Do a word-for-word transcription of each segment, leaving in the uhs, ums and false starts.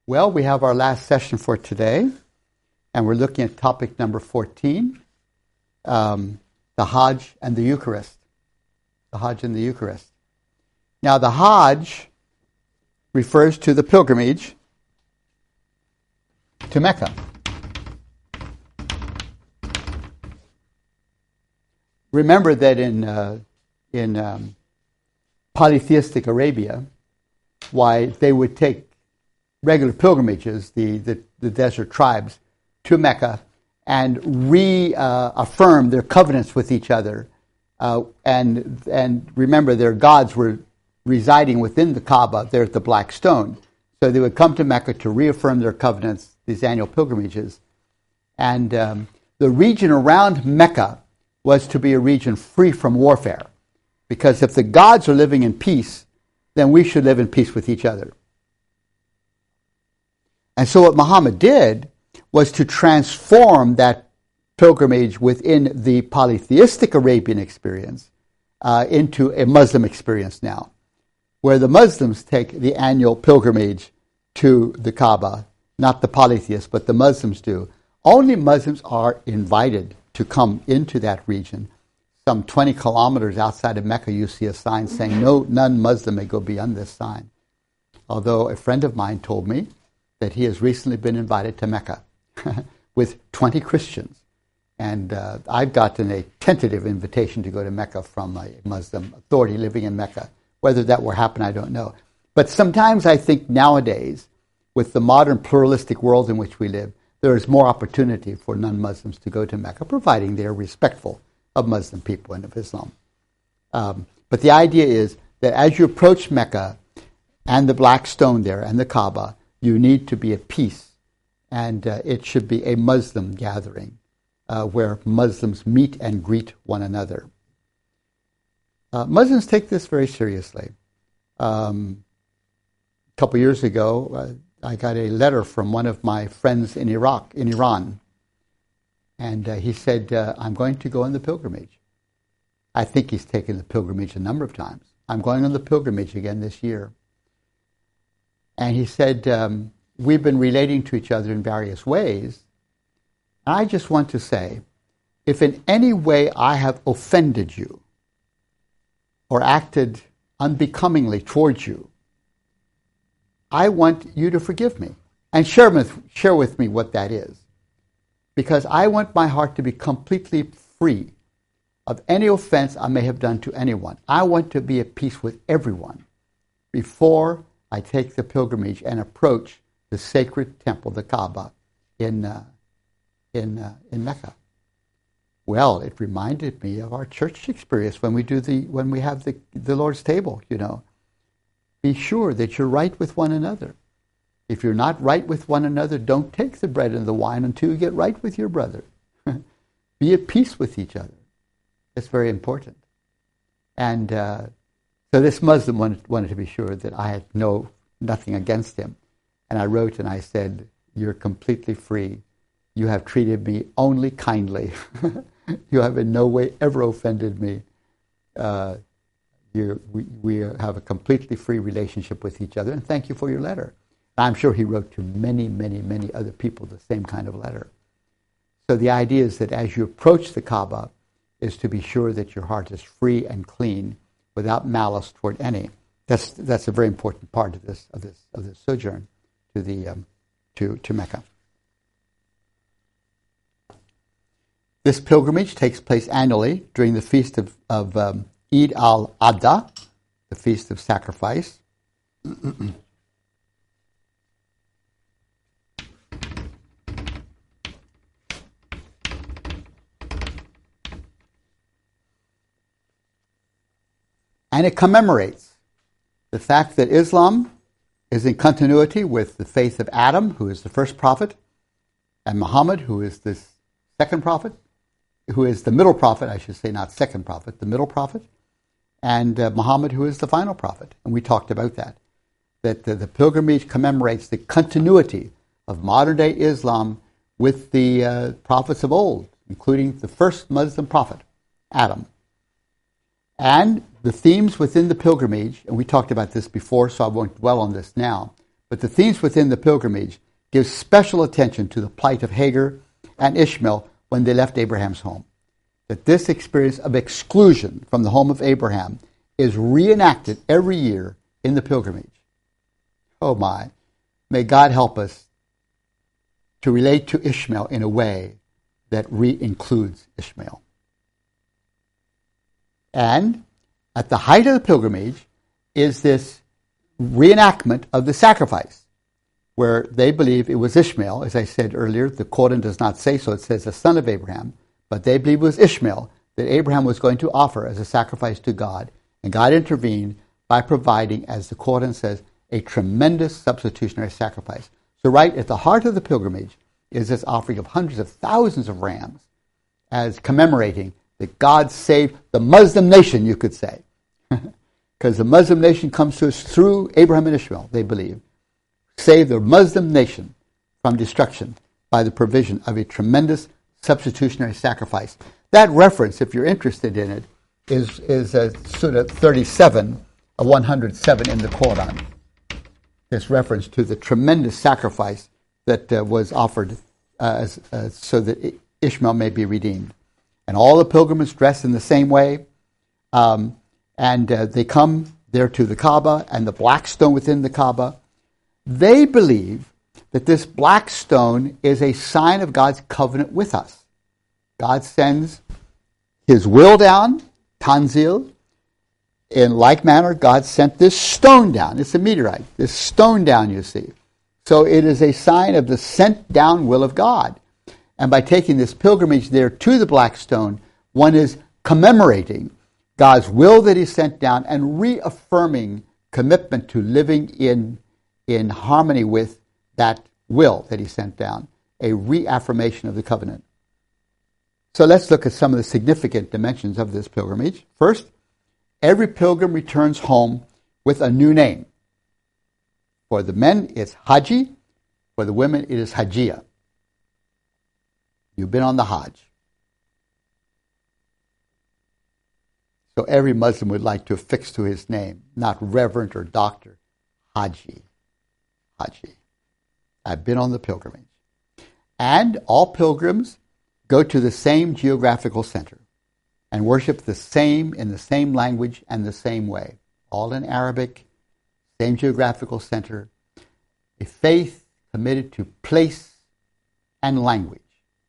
Well, we have our last session for today, and we're looking at topic number fourteen, um, the Hajj and the Eucharist. The Hajj and the Eucharist. Now, the Hajj refers to the pilgrimage to Mecca. Remember that in uh, in um, polytheistic Arabia, why they would take regular pilgrimages, the, the, the desert tribes, to Mecca and reaffirm uh, their covenants with each other. Uh, and and remember, their gods were residing within the Kaaba, there at the Black Stone. So they would come to Mecca to reaffirm their covenants, these annual pilgrimages. And um, the region around Mecca was to be a region free from warfare. Because if the gods are living in peace, then we should live in peace with each other. And so what Muhammad did was to transform that pilgrimage within the polytheistic Arabian experience uh, into a Muslim experience now, where the Muslims take the annual pilgrimage to the Kaaba, not the polytheists, but the Muslims do. Only Muslims are invited to come into that region. Some twenty kilometers outside of Mecca, you see a sign saying, no, none Muslim may go beyond this sign. Although a friend of mine told me that he has recently been invited to Mecca with twenty Christians. And uh, I've gotten a tentative invitation to go to Mecca from a Muslim authority living in Mecca. Whether that will happen, I don't know. But sometimes I think nowadays, with the modern pluralistic world in which we live, there is more opportunity for non-Muslims to go to Mecca, providing they are respectful of Muslim people and of Islam. Um, but the idea is that as you approach Mecca and the Black Stone there and the Kaaba, you need to be at peace, and uh, it should be a Muslim gathering uh, where Muslims meet and greet one another. Uh, Muslims take this very seriously. Um, a couple years ago, uh, I got a letter from one of my friends in Iraq, in Iran, and uh, he said, uh, I'm going to go on the pilgrimage. I think he's taken the pilgrimage a number of times. I'm going on the pilgrimage again this year. And he said, um, we've been relating to each other in various ways. And I just want to say, if in any way I have offended you or acted unbecomingly towards you, I want you to forgive me and share with, share with me what that is. Because I want my heart to be completely free of any offense I may have done to anyone. I want to be at peace with everyone before I take the pilgrimage and approach the sacred temple, the Kaaba, in uh, in uh, in Mecca. Well, it reminded me of our church experience when we do the when we have the the Lord's table. You know, be sure that you're right with one another. If you're not right with one another, don't take the bread and the wine until you get right with your brother. Be at peace with each other. That's very important. And uh, so this Muslim wanted, wanted to be sure that I had no nothing against him. And I wrote and I said, you're completely free. You have treated me only kindly. You have in no way ever offended me. Uh, you, we, we have a completely free relationship with each other. And thank you for your letter. I'm sure he wrote to many, many, many other people the same kind of letter. So the idea is that as you approach the Kaaba, is to be sure that your heart is free and clean, without malice toward any. That's that's a very important part of this of this of this sojourn to the um, to to Mecca. This pilgrimage takes place annually during the feast of of um, Eid al-Adha, the feast of sacrifice. And it commemorates the fact that Islam is in continuity with the faith of Adam, who is the first prophet, and Muhammad, who is the second prophet, who is the middle prophet, I should say, not second prophet, the middle prophet, and uh, Muhammad, who is the final prophet. And we talked about that, that the, the pilgrimage commemorates the continuity of modern-day Islam with the uh, prophets of old, including the first Muslim prophet, Adam. And the themes within the pilgrimage, and we talked about this before, so I won't dwell on this now, But the themes within the pilgrimage give special attention to the plight of Hagar and Ishmael when they left Abraham's home. That this experience of exclusion from the home of Abraham is reenacted every year in the pilgrimage. Oh my, may God help us to relate to Ishmael in a way that re-includes Ishmael. And at the height of the pilgrimage is this reenactment of the sacrifice, where they believe it was Ishmael. As I said earlier, the Quran does not say so. It says the son of Abraham. But they believe it was Ishmael that Abraham was going to offer as a sacrifice to God. And God intervened by providing, as the Quran says, a tremendous substitutionary sacrifice. So right at the heart of the pilgrimage is this offering of hundreds of thousands of rams as commemorating that God saved the Muslim nation, you could say. Because the Muslim nation comes to us through Abraham and Ishmael, they believe. Saved the Muslim nation from destruction by the provision of a tremendous substitutionary sacrifice. That reference, if you're interested in it, is, is uh, Surah thirty-seven of one hundred seven in the Quran. This reference to the tremendous sacrifice that uh, was offered uh, as, uh, so that Ishmael may be redeemed. And all the pilgrims dressed in the same way. Um, and uh, they come there to the Kaaba and the black stone within the Kaaba. They believe that this black stone is a sign of God's covenant with us. God sends his will down, Tanzil. In like manner, God sent this stone down. It's a meteorite. This stone down, you see. So it is a sign of the sent down will of God. And by taking this pilgrimage there to the black stone, one is commemorating God's will that he sent down and reaffirming commitment to living in, in harmony with that will that he sent down, a reaffirmation of the covenant. So let's look at some of the significant dimensions of this pilgrimage. First, every pilgrim returns home with a new name. For the men, it's Haji. For the women, it is Hajia. You've been on the Hajj. So every Muslim would like to affix to his name, not reverend or doctor, Haji. Haji. I've been on the pilgrimage. And all pilgrims go to the same geographical center and worship the same in the same language and the same way. All in Arabic, same geographical center, a faith committed to place and language,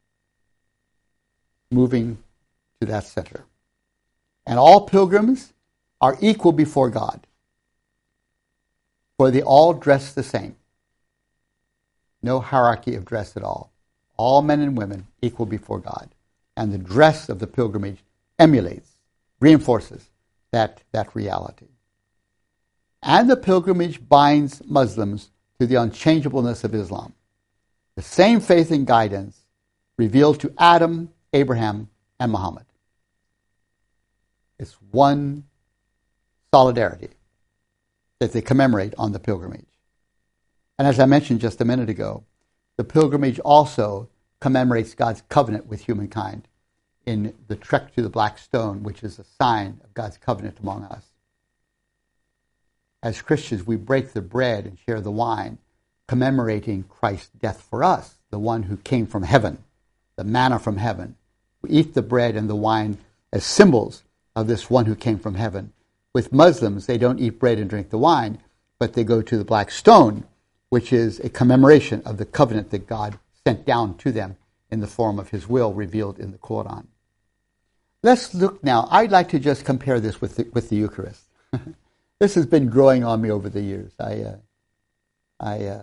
moving to that center. And all pilgrims are equal before God, for they all dress the same. No hierarchy of dress at all. All men and women equal before God. And the dress of the pilgrimage emulates, reinforces that, that reality. And the pilgrimage binds Muslims to the unchangeableness of Islam. The same faith and guidance revealed to Adam, Abraham, and Muhammad. It's one solidarity that they commemorate on the pilgrimage. And as I mentioned just a minute ago, the pilgrimage also commemorates God's covenant with humankind in the trek to the black stone, which is a sign of God's covenant among us. As Christians, we break the bread and share the wine, commemorating Christ's death for us, the one who came from heaven, the manna from heaven. We eat the bread and the wine as symbols of this one who came from heaven. With Muslims, they don't eat bread and drink the wine, but they go to the black stone, which is a commemoration of the covenant that God sent down to them in the form of his will revealed in the Quran. Let's look now. I'd like to just compare this with the, with the Eucharist. This has been growing on me over the years. I, uh, I, uh,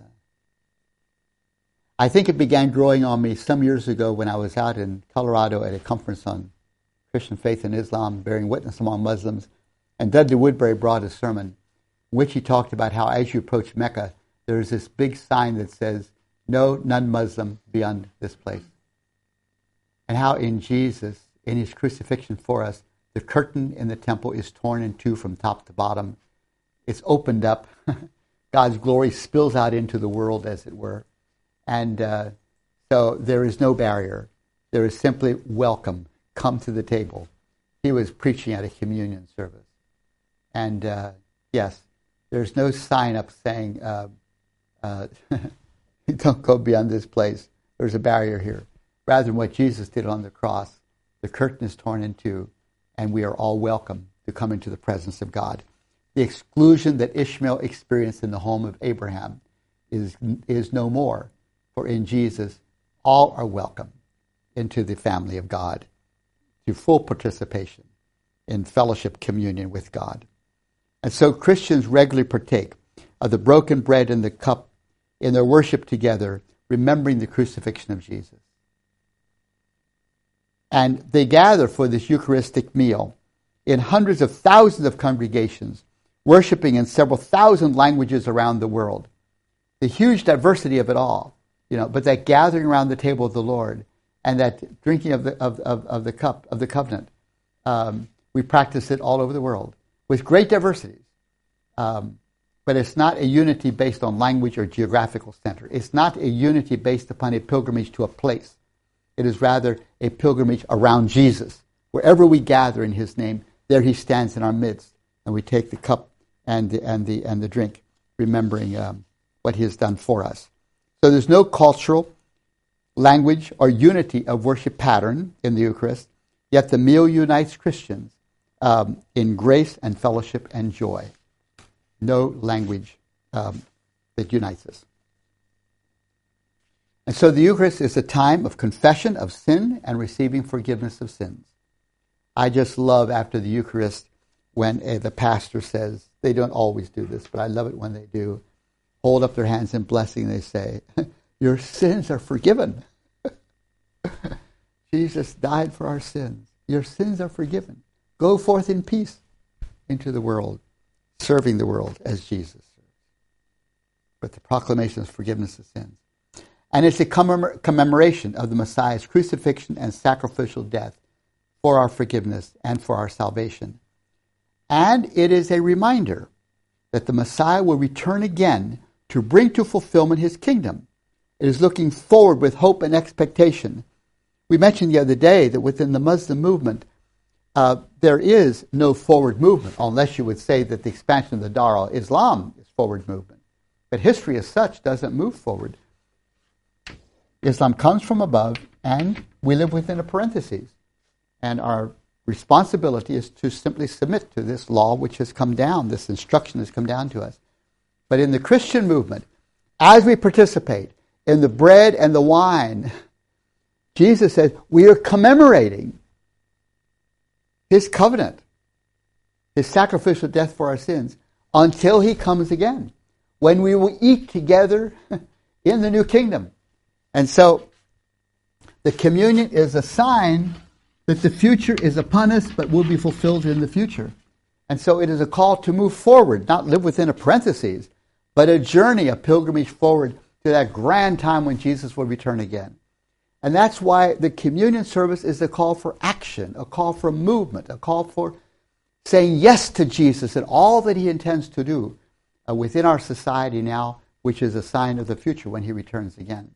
I think it began growing on me some years ago when I was out in Colorado at a conference on Christian faith and Islam, bearing witness among Muslims. And Dudley Woodbury brought a sermon in which he talked about how as you approach Mecca, there's this big sign that says, no non-Muslim beyond this place. And how in Jesus, in his crucifixion for us, the curtain in the temple is torn in two from top to bottom. It's opened up. God's glory spills out into the world, as it were. And uh, so there is no barrier. There is simply welcome. Come to the table. He was preaching at a communion service. And uh, yes, there's no sign up saying, uh, Uh, don't go beyond this place. There's a barrier here. Rather than what Jesus did on the cross, the curtain is torn in two, and we are all welcome to come into the presence of God. The exclusion that Ishmael experienced in the home of Abraham is, is no more, for in Jesus, all are welcome into the family of God, to full participation in fellowship communion with God. And so Christians regularly partake of the broken bread and the cup in their worship together, remembering the crucifixion of Jesus. And they gather for this Eucharistic meal in hundreds of thousands of congregations, worshiping in several thousand languages around the world. The huge diversity of it all, you know, but that gathering around the table of the Lord and that drinking of the of, of, of the cup of the covenant, um, we practice it all over the world with great diversities. Um, but it's not a unity based on language or geographical center. It's not a unity based upon a pilgrimage to a place. It is rather a pilgrimage around Jesus. Wherever we gather in his name, there he stands in our midst, and we take the cup and the and the and the drink, remembering um, what he has done for us. So there's no cultural, language, or unity of worship pattern in the Eucharist, yet the meal unites Christians um, in grace and fellowship and joy. No language um, that unites us. And so the Eucharist is a time of confession of sin and receiving forgiveness of sins. I just love after the Eucharist when uh, the pastor says, they don't always do this, but I love it when they do, hold up their hands in blessing, they say, your sins are forgiven. Jesus died for our sins. Your sins are forgiven. Go forth in peace into the world, serving the world as Jesus serves. But the proclamation of forgiveness of sins. And it's a commemor- commemoration of the Messiah's crucifixion and sacrificial death for our forgiveness and for our salvation. And it is a reminder that the Messiah will return again to bring to fulfillment his kingdom. It is looking forward with hope and expectation. We mentioned the other day that within the Muslim movement, uh, there is no forward movement, unless you would say that the expansion of the Dar al-Islam is forward movement. But history as such doesn't move forward. Islam comes from above, and we live within a parenthesis. And our responsibility is to simply submit to this law which has come down, this instruction has come down to us. But in the Christian movement, as we participate in the bread and the wine, Jesus says we are commemorating his covenant, his sacrificial death for our sins, until he comes again, when we will eat together in the new kingdom. And so the communion is a sign that the future is upon us, but will be fulfilled in the future. And so it is a call to move forward, not live within a parenthesis, but a journey, a pilgrimage forward to that grand time when Jesus will return again. And that's why the communion service is a call for action, a call for movement, a call for saying yes to Jesus and all that he intends to do uh, within our society now, which is a sign of the future when he returns again.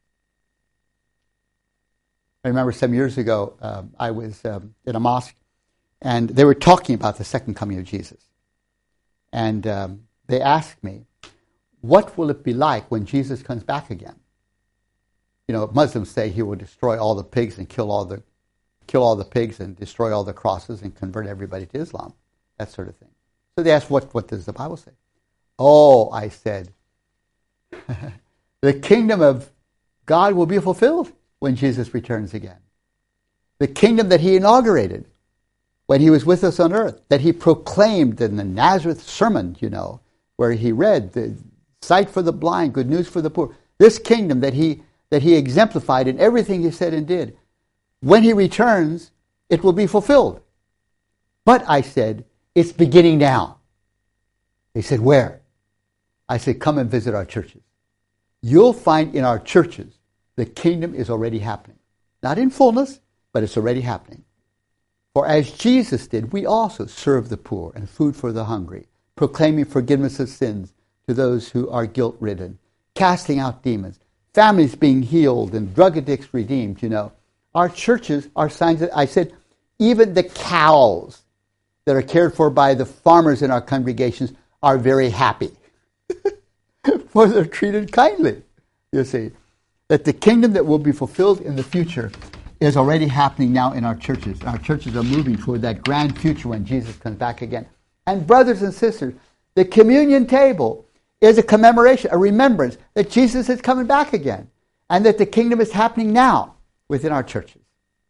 I remember some years ago, uh, I was um, in a mosque, and they were talking about the second coming of Jesus. And um, they asked me, what will it be like when Jesus comes back again? You know, Muslims say he will destroy all the pigs and kill all the kill all the pigs and destroy all the crosses and convert everybody to Islam, that sort of thing. So they asked, what, what does the Bible say? Oh, I said, the kingdom of God will be fulfilled when Jesus returns again. The kingdom that he inaugurated when he was with us on earth, that he proclaimed in the Nazareth sermon, you know, where he read the sight for the blind, good news for the poor. This kingdom that he that he exemplified in everything he said and did, when he returns, it will be fulfilled. But I said, it's beginning now. They said, where? I said, come and visit our churches. You'll find in our churches the kingdom is already happening. Not in fullness, but it's already happening. For as Jesus did, we also serve the poor and food for the hungry, proclaiming forgiveness of sins to those who are guilt-ridden, casting out demons, families being healed and drug addicts redeemed, you know. Our churches are signs that, I said, even the cows that are cared for by the farmers in our congregations are very happy. for they're treated kindly. You see, that the kingdom that will be fulfilled in the future is already happening now in our churches. Our churches are moving toward that grand future when Jesus comes back again. And brothers and sisters, the communion table is a commemoration, a remembrance that Jesus is coming back again and that the kingdom is happening now within our churches.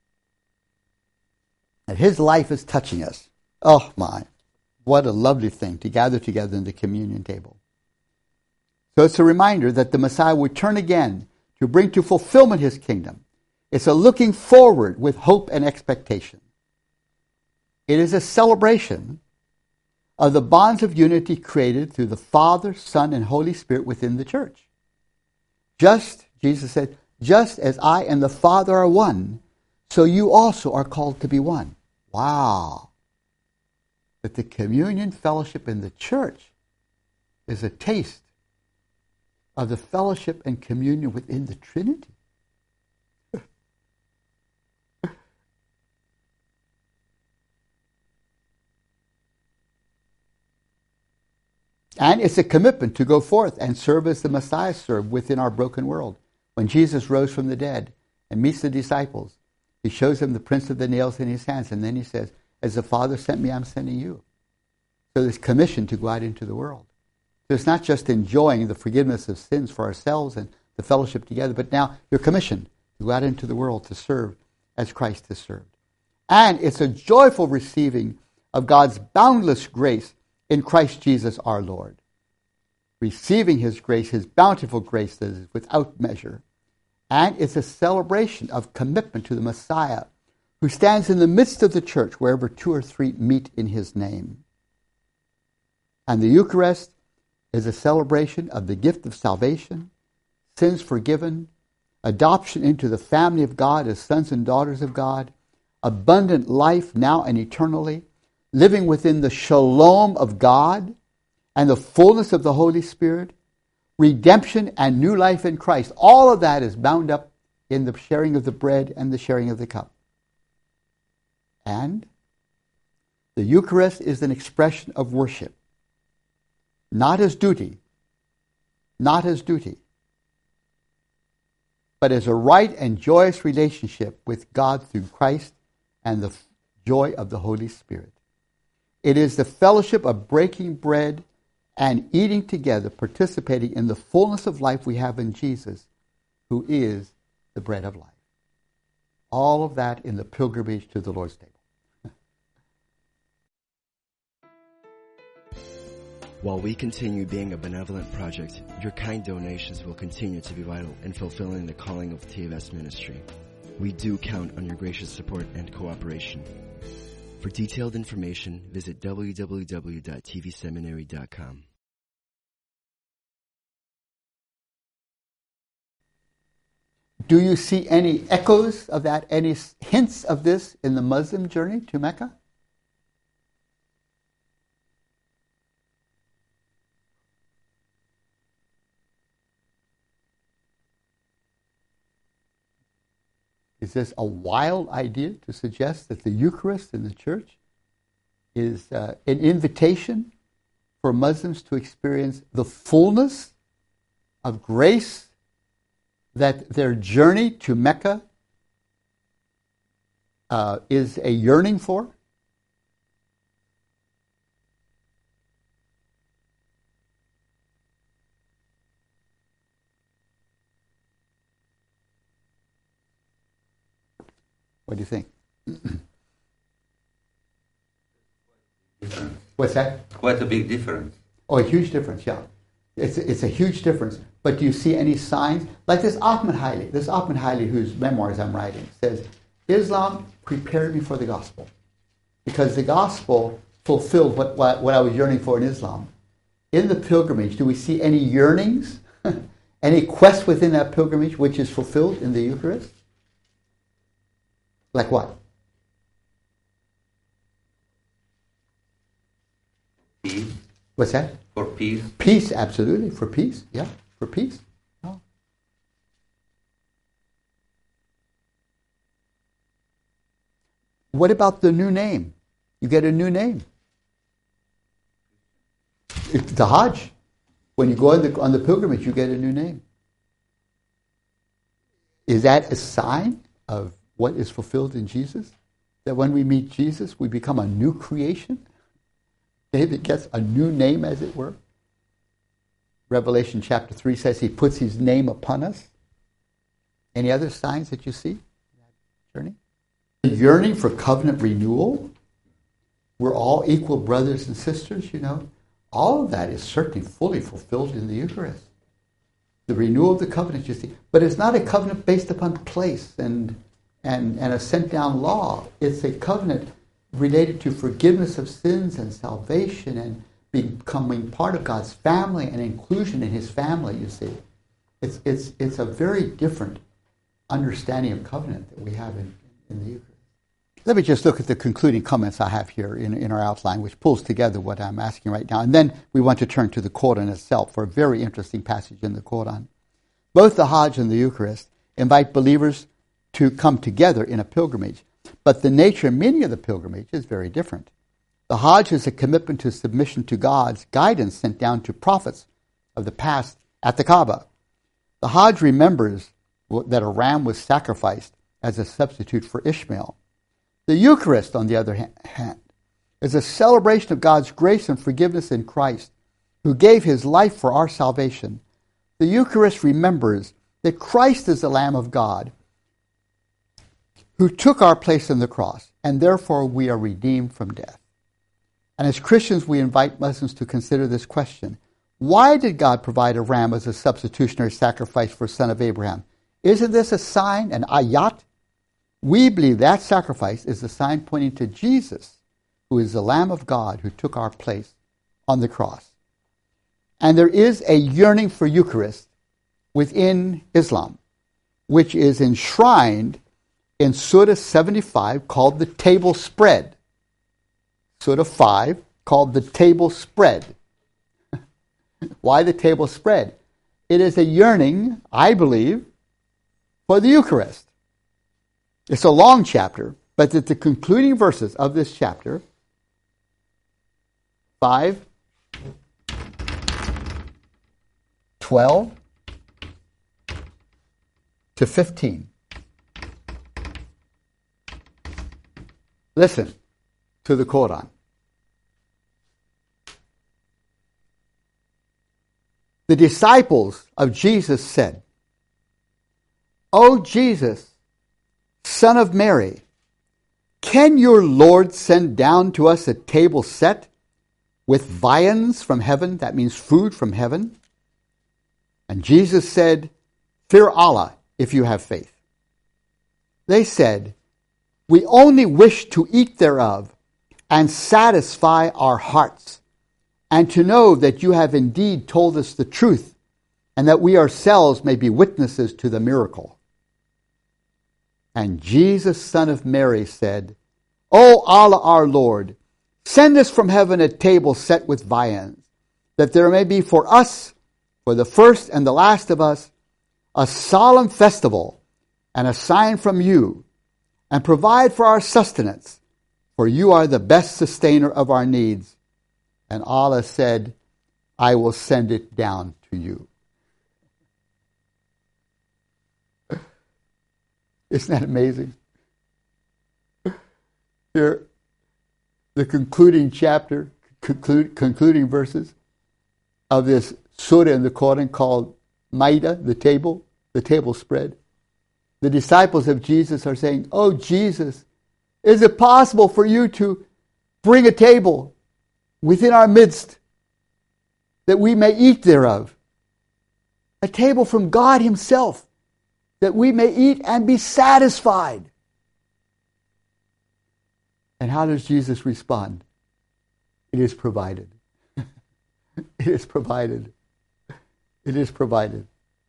And his life is touching us. Oh my, what a lovely thing to gather together in the communion table. So it's a reminder that the Messiah would turn again to bring to fulfillment his kingdom. It's a looking forward with hope and expectation. It is a celebration of the bonds of unity created through the Father, Son, and Holy Spirit within the church. Just, Jesus said, just as I and the Father are one, so you also are called to be one. Wow. That the communion fellowship in the church is a taste of the fellowship and communion within the Trinity. And it's a commitment to go forth and serve as the Messiah served within our broken world. When Jesus rose from the dead and meets the disciples, he shows them the prints of the nails in his hands, and then he says, as the Father sent me, I'm sending you. So there's commission to go out into the world. So it's not just enjoying the forgiveness of sins for ourselves and the fellowship together, but now you're commissioned to go out into the world to serve as Christ has served. And it's a joyful receiving of God's boundless grace in Christ Jesus our Lord. Receiving his grace, his bountiful grace that is without measure. And it's a celebration of commitment to the Messiah who stands in the midst of the church wherever two or three meet in his name. And the Eucharist is a celebration of the gift of salvation, sins forgiven, adoption into the family of God as sons and daughters of God, abundant life now and eternally, living within the shalom of God and the fullness of the Holy Spirit, redemption and new life in Christ. All of that is bound up in the sharing of the bread and the sharing of the cup. And the Eucharist is an expression of worship, not as duty, not as duty, but as a right and joyous relationship with God through Christ and the joy of the Holy Spirit. It is the fellowship of breaking bread and eating together, participating in the fullness of life we have in Jesus, who is the bread of life. All of that in the pilgrimage to the Lord's table. While we continue being a benevolent project, your kind donations will continue to be vital in fulfilling the calling of T F S ministry. We do count on your gracious support and cooperation. For detailed information, visit w w w dot t v seminary dot com. Do you see any echoes of that, any hints of this in the Muslim journey to Mecca? Is this a wild idea to suggest that the Eucharist in the church is uh, an invitation for Muslims to experience the fullness of grace that their journey to Mecca uh, is a yearning for? What do you think? What's that? Quite a big difference. Oh, a huge difference, yeah. It's a, it's a huge difference. But do you see any signs? Like this Ahmed Haile, this Ahmed Haile whose memoirs I'm writing, says, Islam prepared me for the gospel. Because the gospel fulfilled what, what, what I was yearning for in Islam. In the pilgrimage, do we see any yearnings? Any quest within that pilgrimage which is fulfilled in the Eucharist? Like what? Peace. What's that? For peace. Peace, absolutely. For peace, yeah. For peace. Oh. What about the new name? You get a new name. It's the Hajj. When you go on the, on the pilgrimage, you get a new name. Is that a sign of what is fulfilled in Jesus? That when we meet Jesus, we become a new creation? David gets a new name, as it were. Revelation chapter three says he puts his name upon us. Any other signs that you see in that journey? The yearning for covenant renewal. We're all equal brothers and sisters, you know. All of that is certainly fully fulfilled in the Eucharist. The renewal of the covenant, you see. But it's not a covenant based upon place and, and, and a sent-down law. It's a covenant related to forgiveness of sins and salvation and becoming part of God's family and inclusion in his family, you see. It's, it's, it's a very different understanding of covenant that we have in, in the Eucharist. Let me just look at the concluding comments I have here in, in our outline, which pulls together what I'm asking right now. And then we want to turn to the Koran itself for a very interesting passage in the Koran. Both the Hajj and the Eucharist invite believers to come together in a pilgrimage. But the nature and meaning of the pilgrimage is very different. The Hajj is a commitment to submission to God's guidance sent down to prophets of the past at the Kaaba. The Hajj remembers that a ram was sacrificed as a substitute for Ishmael. The Eucharist, on the other hand, is a celebration of God's grace and forgiveness in Christ, who gave his life for our salvation. The Eucharist remembers that Christ is the Lamb of God, who took our place on the cross, and therefore we are redeemed from death. And as Christians, we invite Muslims to consider this question. Why did God provide a ram as a substitutionary sacrifice for the son of Abraham? Isn't this a sign, an ayat? We believe that sacrifice is the sign pointing to Jesus, who is the Lamb of God who took our place on the cross. And there is a yearning for Eucharist within Islam, which is enshrined in Surah seventy-five, called the table spread. Surah five, called the table spread. Why the table spread? It is a yearning, I believe, for the Eucharist. It's a long chapter, but at the concluding verses of this chapter, five, twelve to fifteen. Listen to the Quran. The disciples of Jesus said, "O Jesus, Son of Mary, can your Lord send down to us a table set with viands from heaven?" That means food from heaven. And Jesus said, "Fear Allah if you have faith." They said, "We only wish to eat thereof and satisfy our hearts, and to know that you have indeed told us the truth, and that we ourselves may be witnesses to the miracle." And Jesus, son of Mary, said, "O Allah our Lord, send us from heaven a table set with viands, that there may be for us, for the first and the last of us, a solemn festival and a sign from you, and provide for our sustenance, for you are the best sustainer of our needs." And Allah said, "I will send it down to you." Isn't that amazing? Here, the concluding chapter, conclude, concluding verses of this surah in the Quran called Ma'idah, the table, the table spread. The disciples of Jesus are saying, "Oh Jesus, is it possible for you to bring a table within our midst that we may eat thereof? A table from God himself, that we may eat and be satisfied." And how does Jesus respond? It is provided. It is provided. It is provided.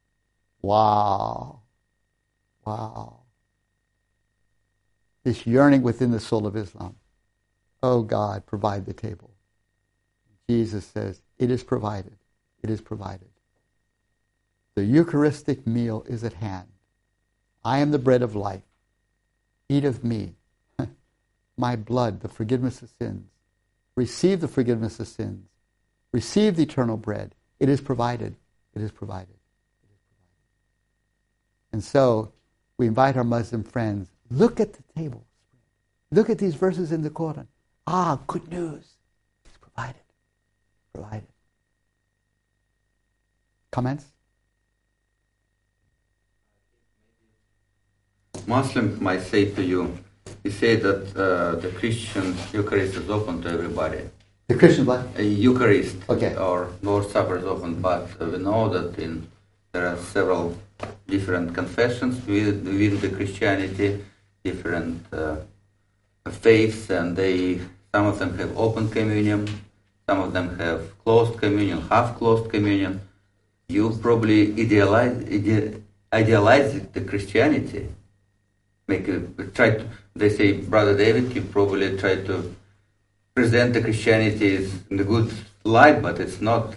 Wow. Wow. This yearning within the soul of Islam. Oh God, provide the table. Jesus says, it is provided. It is provided. The Eucharistic meal is at hand. I am the bread of life. Eat of me. My blood, the forgiveness of sins. Receive the forgiveness of sins. Receive the eternal bread. It is provided. It is provided. It is provided. And so we invite our Muslim friends, look at the table. Look at these verses in the Quran. Ah, good news. It's provided. Provided. Comments? Muslims might say to you, you say that uh, the Christian Eucharist is open to everybody. The Christian what? A Eucharist Okay. or Lord's Supper is open, but uh, we know that in there are several different confessions within, within the Christianity, different uh, faiths, and they some of them have open communion, some of them have closed communion, half-closed communion. You probably idealize ide, idealize the Christianity. Make a, try to, they say, Brother David, you probably try to present the Christianity in a good light, but it's not.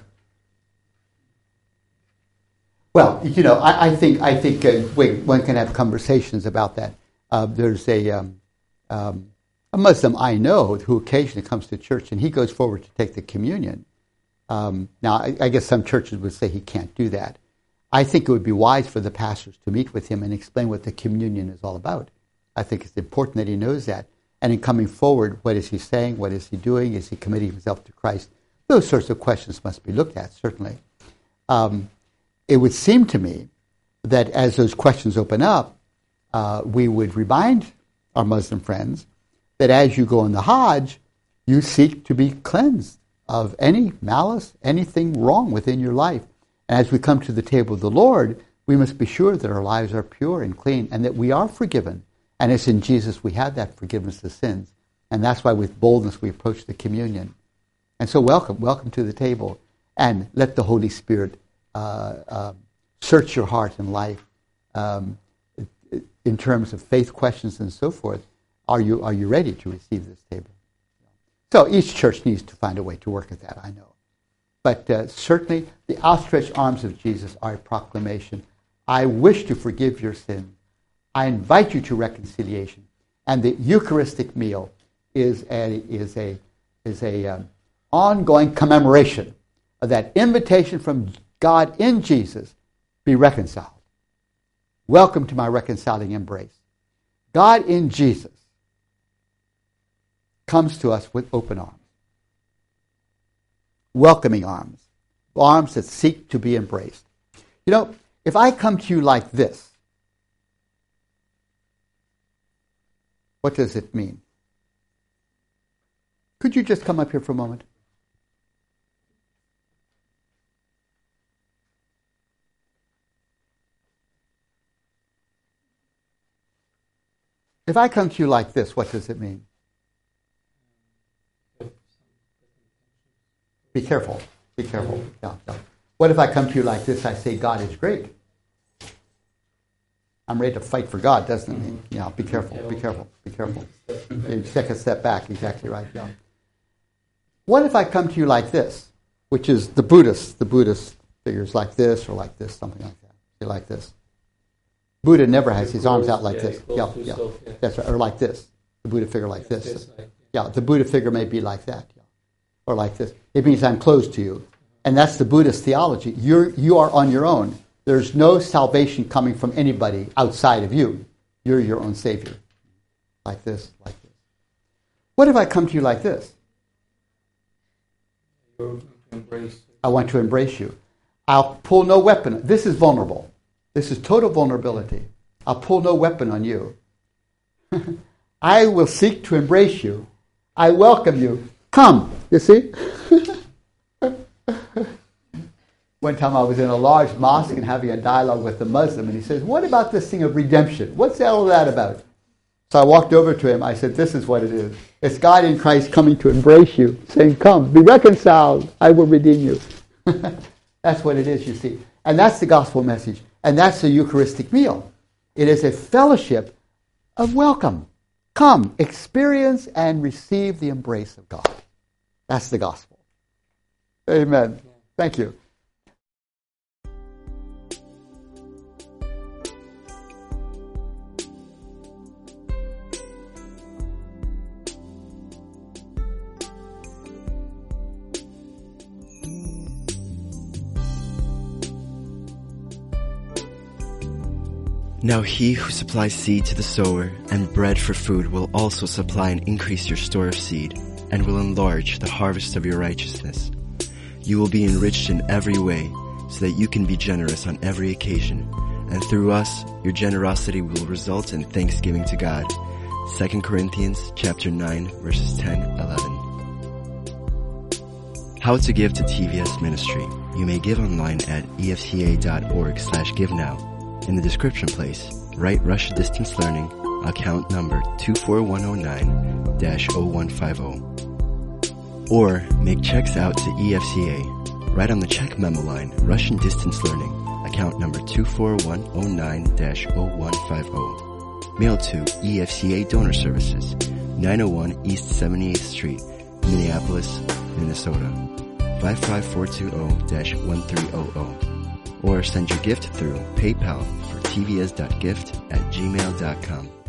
Well, you know, I, I think I think uh, wait, one can have conversations about that. Uh, there's a um, um, a Muslim I know who occasionally comes to church, and he goes forward to take the communion. Um, now, I, I guess some churches would say he can't do that. I think it would be wise for the pastors to meet with him and explain what the communion is all about. I think it's important that he knows that. And in coming forward, what is he saying? What is he doing? Is he committing himself to Christ? Those sorts of questions must be looked at, certainly. Um, it would seem to me that as those questions open up, uh, we would remind our Muslim friends that as you go on the Hajj, you seek to be cleansed of any malice, anything wrong within your life. And as we come to the table of the Lord, we must be sure that our lives are pure and clean and that we are forgiven. And it's in Jesus we have that forgiveness of sins. And that's why with boldness we approach the communion. And so welcome, welcome to the table. And let the Holy Spirit uh, uh, search your heart and life um, in terms of faith questions and so forth. Are you, are you ready to receive this table? So each church needs to find a way to work at that, I know. But uh, certainly the outstretched arms of Jesus are a proclamation. I wish to forgive your sins. I invite you to reconciliation. And the Eucharistic meal is a, is a, is a um, ongoing commemoration of that invitation from God in Jesus, be reconciled. Welcome to my reconciling embrace. God in Jesus comes to us with open arms. Welcoming arms. Arms that seek to be embraced. You know, if I come to you like this, what does it mean? Could you just come up here for a moment? If I come to you like this, what does it mean? Be careful. Be careful. Yeah, yeah. What if I come to you like this? I say, God is great. I'm ready to fight for God, doesn't it mean? Yeah, be careful. Be careful. Be careful. You take a step back. Exactly right. Yeah. What if I come to you like this, which is the Buddhist, the Buddhist figures like this or like this, something like that. Say like this. Buddha never has his arms out like this. Yeah, yeah. That's right. Or like this. The Buddha figure like this. Yeah, the Buddha figure may be like that. Yeah. Or like this. It means I'm close to you. And that's the Buddhist theology. You're, you are on your own. There's no salvation coming from anybody outside of you. You're your own Savior. Like this, like this. What if I come to you like this? I want to embrace you. I'll pull no weapon. This is vulnerable. This is total vulnerability. I'll pull no weapon on you. I will seek to embrace you. I welcome you. Come, you see? One time I was in a large mosque and having a dialogue with a Muslim, and he says, what about this thing of redemption? What's all that about? So I walked over to him. I said, this is what it is. It's God in Christ coming to embrace you, saying, come, be reconciled. I will redeem you. That's what it is, you see. And that's the gospel message. And that's the Eucharistic meal. It is a fellowship of welcome. Come, experience and receive the embrace of God. That's the gospel. Amen. Thank you. Now he who supplies seed to the sower and bread for food will also supply and increase your store of seed, and will enlarge the harvest of your righteousness. You will be enriched in every way, so that you can be generous on every occasion, and through us, your generosity will result in thanksgiving to God. Second Corinthians chapter nine, verses ten, eleven. How to give to T V S Ministry. You may give online at E F C A dot org slash give now. In the description place, write Russia Distance Learning, account number two four one zero nine dash zero one five zero. Or make checks out to E F C A. Write on the check memo line, Russian Distance Learning, account number two four one zero nine dash zero one five zero. Mail to E F C A Donor Services, nine oh one East seventy-eighth Street, Minneapolis, Minnesota, five five four two zero dash one three zero zero. Or send your gift through PayPal for tvs dot gift at gmail dot com.